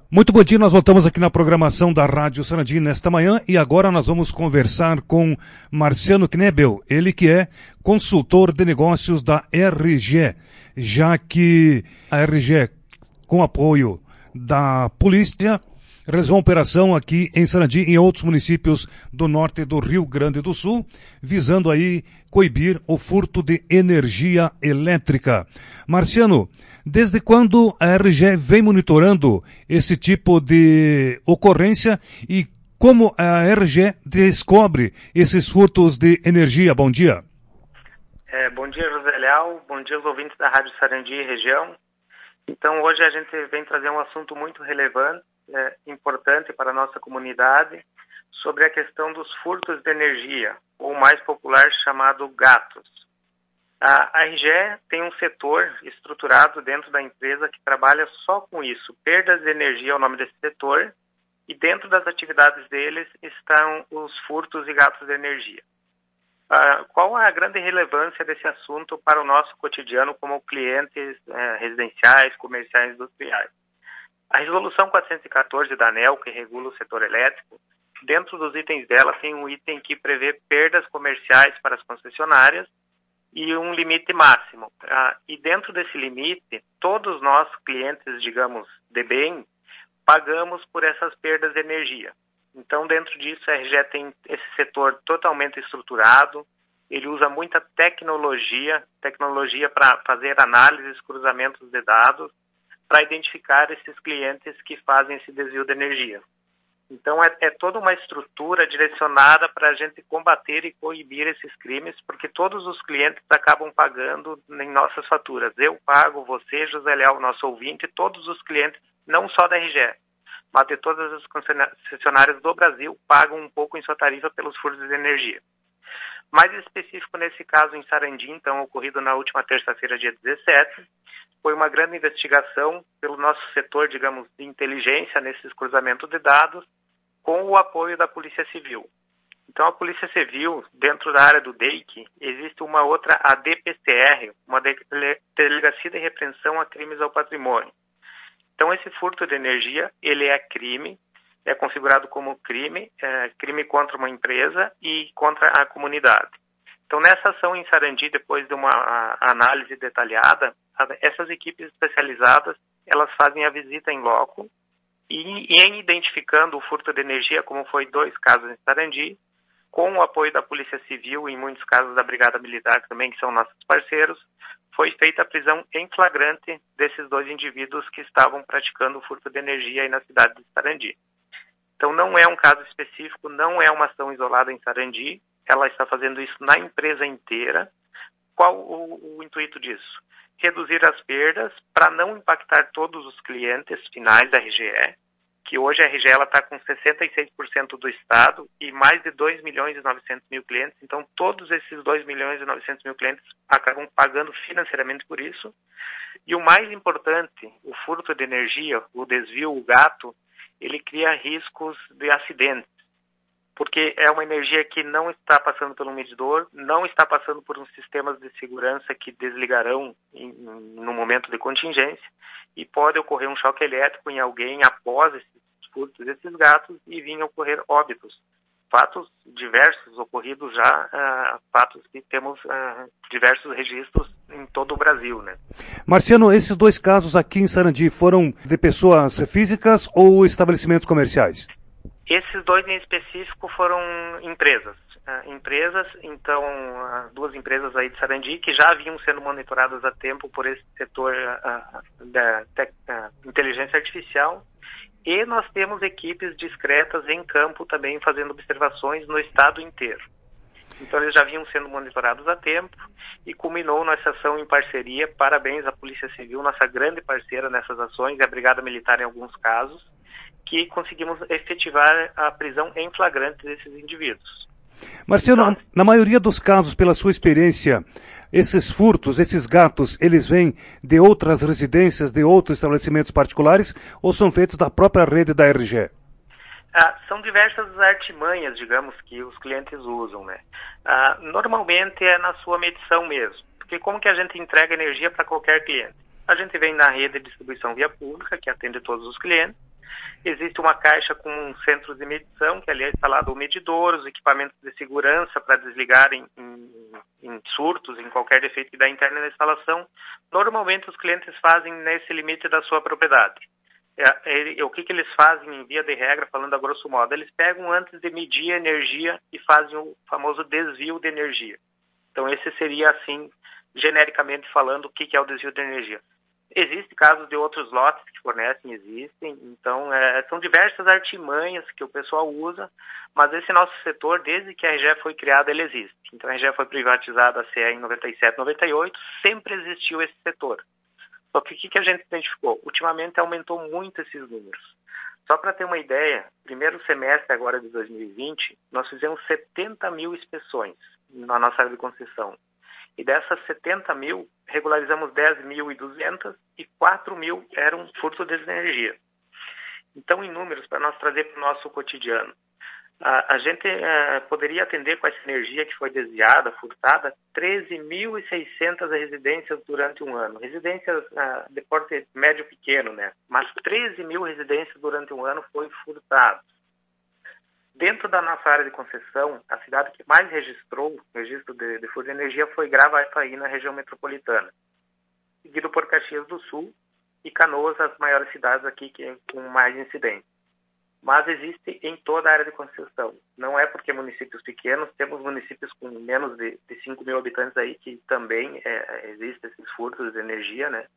Muito bom dia, nós voltamos aqui na programação da Rádio Sarandi nesta manhã e agora nós vamos conversar com Marciano Knebel, ele que é consultor de negócios da RGE, já que a RGE, com apoio da polícia, realizou uma operação aqui em Sarandi e em outros municípios do norte do Rio Grande do Sul, visando aí coibir o furto de energia elétrica. Marciano, desde quando a RGE vem monitorando esse tipo de ocorrência e como a RGE descobre esses furtos de energia? Bom dia. Bom dia, José Leal. Bom dia aos ouvintes da Rádio Sarandi e região. Então, hoje a gente vem trazer um assunto muito relevante, importante para a nossa comunidade, sobre a questão dos furtos de energia, ou mais popular chamado gatos. A RGE tem um setor estruturado dentro da empresa que trabalha só com isso. Perdas de energia é o nome desse setor, e dentro das atividades deles estão os furtos e gatos de energia. Qual a grande relevância desse assunto para o nosso cotidiano como clientes residenciais, comerciais e industriais? A Resolução 414 da ANEEL, que regula o setor elétrico, dentro dos itens dela tem um item que prevê perdas comerciais para as concessionárias e um limite máximo. E dentro desse limite, todos nós, clientes, digamos, de bem, pagamos por essas perdas de energia. Então, dentro disso, a RGE tem esse setor totalmente estruturado, ele usa muita tecnologia para fazer análises, cruzamentos de dados, para identificar esses clientes que fazem esse desvio de energia. Então, é toda uma estrutura direcionada para a gente combater e coibir esses crimes, porque todos os clientes acabam pagando em nossas faturas. Eu pago, você, José Leal, nosso ouvinte, todos os clientes, não só da RGE, mas de todas as concessionárias do Brasil, pagam um pouco em sua tarifa pelos furtos de energia. Mais específico nesse caso em Sarandi, então, ocorrido na última terça-feira, dia 17, foi uma grande investigação pelo nosso setor, digamos, de inteligência nesses cruzamentos de dados, com o apoio da Polícia Civil. Então, a Polícia Civil, dentro da área do DEIC, existe uma outra, a DPCR, uma Delegacia de Repreensão a Crimes ao Patrimônio. Então, esse furto de energia, ele é crime, é configurado como crime contra uma empresa e contra a comunidade. Então, nessa ação em Sarandi, depois de uma análise detalhada, essas equipes especializadas, elas fazem a visita em loco e em identificando o furto de energia, como foi 2 casos em Sarandi, com o apoio da Polícia Civil e em muitos casos da Brigada Militar também, que são nossos parceiros, foi feita a prisão em flagrante desses 2 indivíduos que estavam praticando o furto de energia aí na cidade de Sarandi. Então, não é um caso específico, não é uma ação isolada em Sarandi, ela está fazendo isso na empresa inteira. Qual o intuito disso? Reduzir as perdas para não impactar todos os clientes finais da RGE, que hoje a RGE está com 66% do estado e mais de 2 milhões e 900 mil clientes. Então, todos esses 2 milhões e 900 mil clientes acabam pagando financeiramente por isso. E o mais importante, o furto de energia, o desvio, o gato, ele cria riscos de acidentes, porque é uma energia que não está passando pelo medidor, não está passando por uns sistemas de segurança que desligarão no momento de contingência, e pode ocorrer um choque elétrico em alguém após esses furtos desses gatos e vir a ocorrer óbitos. Fatos diversos ocorridos já, fatos que temos diversos registros em todo o Brasil, né? Marciano, esses 2 casos aqui em Sarandi foram de pessoas físicas ou estabelecimentos comerciais? Esses 2 em específico foram empresas. Então, 2 empresas aí de Sarandi que já haviam sendo monitoradas há tempo por esse setor da inteligência artificial. E nós temos equipes discretas em campo também fazendo observações no estado inteiro. Então, eles já vinham sendo monitorados há tempo e culminou nossa ação em parceria. Parabéns à Polícia Civil, nossa grande parceira nessas ações, e à Brigada Militar em alguns casos, que conseguimos efetivar a prisão em flagrante desses indivíduos. Marciano, na maioria dos casos, pela sua experiência, esses furtos, esses gatos, eles vêm de outras residências, de outros estabelecimentos particulares ou são feitos da própria rede da RGE? São diversas artimanhas, digamos, que os clientes usam, né? Normalmente é na sua medição mesmo, porque como que a gente entrega energia para qualquer cliente? A gente vem na rede de distribuição via pública, que atende todos os clientes, Existe uma caixa com um centro de medição, que ali é instalado o medidor, os equipamentos de segurança para desligar em surtos, em qualquer defeito que dá interno na instalação. Normalmente os clientes fazem nesse limite da sua propriedade. O que eles fazem em via de regra, falando a grosso modo? Eles pegam antes de medir a energia e fazem o famoso desvio de energia. Então esse seria, assim, genericamente falando, o que é o desvio de energia. Existem casos de outros lotes que fornecem, existem, então são diversas artimanhas que o pessoal usa, mas esse nosso setor, desde que a RGE foi criada, ele existe. Então a RGE foi privatizada, a CE, em 97, 98, sempre existiu esse setor. Só que o que a gente identificou? Ultimamente aumentou muito esses números. Só para ter uma ideia, primeiro semestre agora de 2020, nós fizemos 70 mil inspeções na nossa área de concessão. E dessas 70 mil, regularizamos 10.200 e 4 mil eram furto de energia. Então, em números, para nós trazer para o nosso cotidiano, a gente poderia atender com essa energia que foi desviada, furtada, 13.600 residências durante um ano. Residências de porte médio pequeno, né? Mas 13 mil residências durante um ano foi furtado. Dentro da nossa área de concessão, a cidade que mais registrou o registro de furto de energia foi Gravataí, na região metropolitana, seguido por Caxias do Sul e Canoas, as maiores cidades aqui com mais incidentes. Mas existe em toda a área de concessão. Não é porque municípios pequenos, temos municípios com menos de 5 mil habitantes aí que também existem esses furtos de energia, né?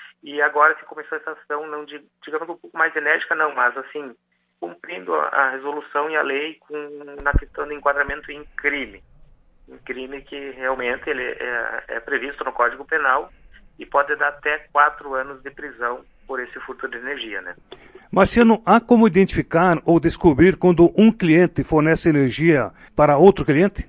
E agora se começou essa ação, não digamos um pouco mais enérgica, não, mas assim, cumprindo a resolução e a lei na questão de enquadramento em crime. Um crime que realmente ele é previsto no Código Penal e pode dar até 4 anos de prisão por esse furto de energia, né? Marciano, há como identificar ou descobrir quando um cliente fornece energia para outro cliente?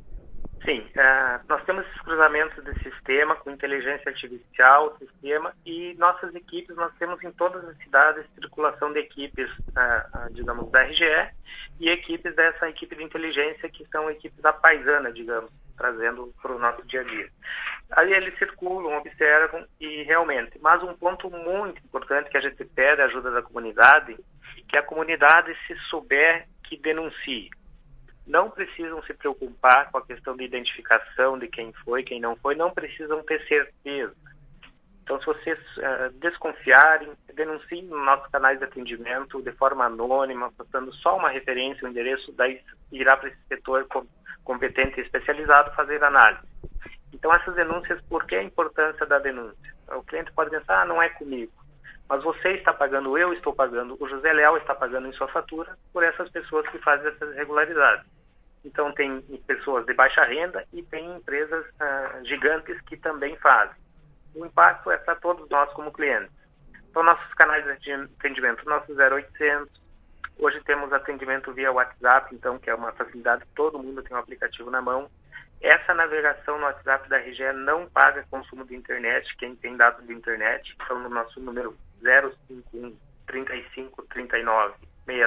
Sim, nós temos esses cruzamentos de sistema com inteligência artificial, sistema, e nossas equipes, nós temos em todas as cidades circulação de equipes, digamos, da RGE e equipes dessa equipe de inteligência que são equipes da paisana, digamos, trazendo para o nosso dia a dia. Aí eles circulam, observam e realmente, mas um ponto muito importante que a gente pede a ajuda da comunidade, que a comunidade, se souber, que denuncie. Não precisam se preocupar com a questão de identificação de quem foi, quem não foi, não precisam ter certeza. Então, se vocês desconfiarem, denunciem nos nossos canais de atendimento de forma anônima, passando só uma referência, um endereço, daí irá para esse setor competente e especializado fazer análise. Então, essas denúncias, por que a importância da denúncia? O cliente pode pensar, não é comigo. Mas você está pagando, eu estou pagando, o José Leal está pagando em sua fatura por essas pessoas que fazem essas irregularidades. Então, tem pessoas de baixa renda e tem empresas gigantes que também fazem. O impacto é para todos nós como clientes. Então, nossos canais de atendimento, nosso 0800, hoje temos atendimento via WhatsApp, então, que é uma facilidade, todo mundo tem um aplicativo na mão. Essa navegação no WhatsApp da RGE não paga consumo de internet, quem tem dados de internet, então no nosso número 051 35 39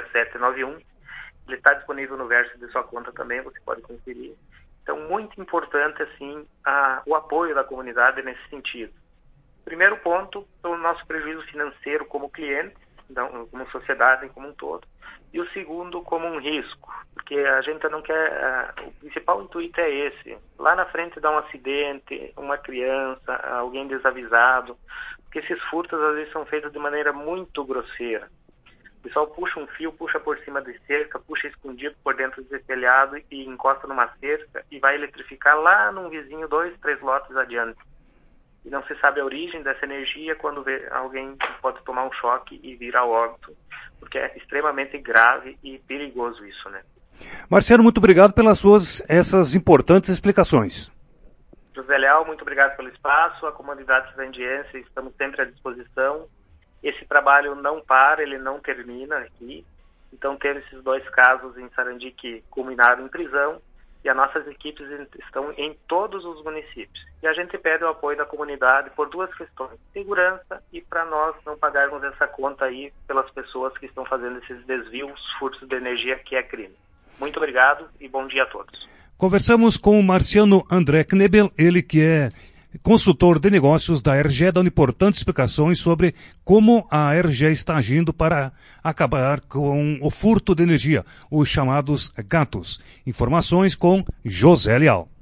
6791, ele está disponível no verso de sua conta também, você pode conferir. Então, muito importante, assim, o apoio da comunidade nesse sentido. Primeiro ponto, o nosso prejuízo financeiro como cliente, como sociedade como um todo. E o segundo, como um risco, porque a gente não quer, o principal intuito é esse, lá na frente dá um acidente, uma criança, alguém desavisado, porque esses furtos às vezes são feitos de maneira muito grosseira. O pessoal puxa um fio, puxa por cima de cerca, puxa escondido por dentro do telhado e encosta numa cerca e vai eletrificar lá num vizinho 2, 3 lotes adiante. E não se sabe a origem dessa energia, quando alguém pode tomar um choque e vir a óbito, porque é extremamente grave e perigoso isso, né? Marciano, muito obrigado pelas essas importantes explicações. José Leal, muito obrigado pelo espaço, a comunidade sarandiense, estamos sempre à disposição. Esse trabalho não para, ele não termina aqui. Então, teve esses 2 casos em Sarandi que culminaram em prisão, e as nossas equipes estão em todos os municípios. E a gente pede o apoio da comunidade por 2 questões: segurança e para nós não pagarmos essa conta aí pelas pessoas que estão fazendo esses desvios, furtos de energia, que é crime. Muito obrigado e bom dia a todos. Conversamos com o Marciano André Knebel, ele que é consultor de negócios da RGE, dando importantes explicações sobre como a RGE está agindo para acabar com o furto de energia, os chamados gatos. Informações com José Leal.